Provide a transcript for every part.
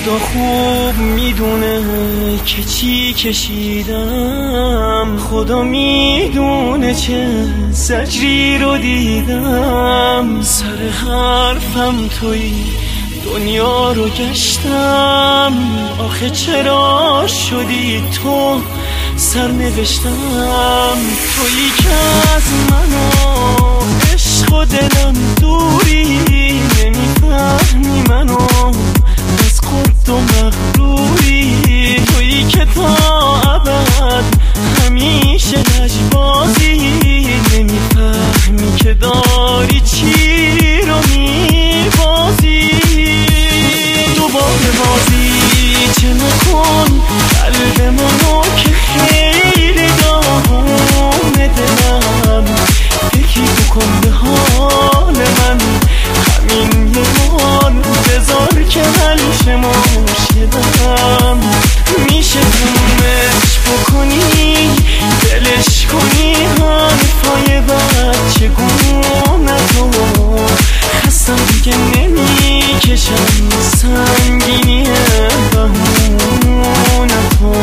خدا خوب میدونه که چی کشیدم، خدا میدونه چه زجری رو دیدم. سر حرفم توی دنیا رو گشتم، آخه چرا شدی تو سرنوشتم؟ تویی که از منو عشق و دلم دوری، نمیفهمی منو از خود و مغروری. تویی که تا ابد همیشه لجبازی، نمیفهمی که داری چی رو میبازی. دوباره بازی چه نکن قلب منو که خیلی داغونه دلم، یکی بکن به حال من، همین یه بار بذار که حلش مرشدم. میشه تمومش بکنی دلش کنی حرفای بچه گونتو، خستم دیگه نمیکشم سنگینی بهونتو.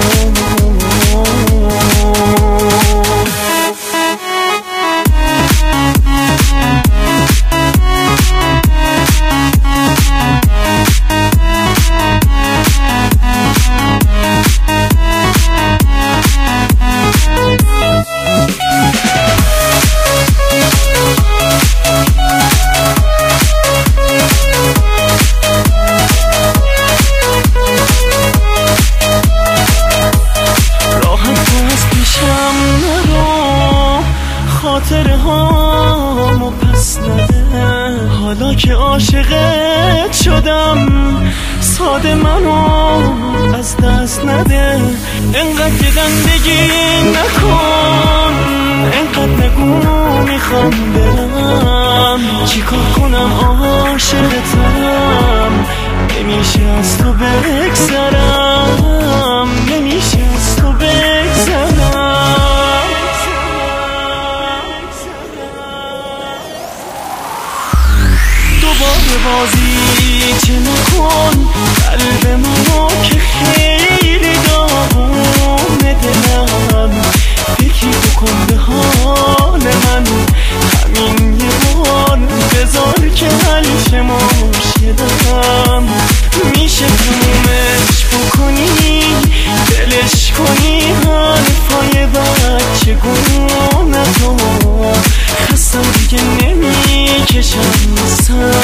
خاطره هامو پس نده، حالا که عاشقت شدم ساده منو از دست نده. انقدر گندگی نکن، انقدر نگو میخوام دلم، چیکار کنم عاشقتم، نمیشه از تو بگذرم، نمیشه از تو بگذرم. دوباره بازی چه نکن قلب منو که خیلی داغونه دلم، یکی بکن به حال من، همین یه بار بذار که حلش مرشدم. میشه تمومش بکنی دلش کنی حرفای بچه گونتو، خستم دیگه نمیکشم سر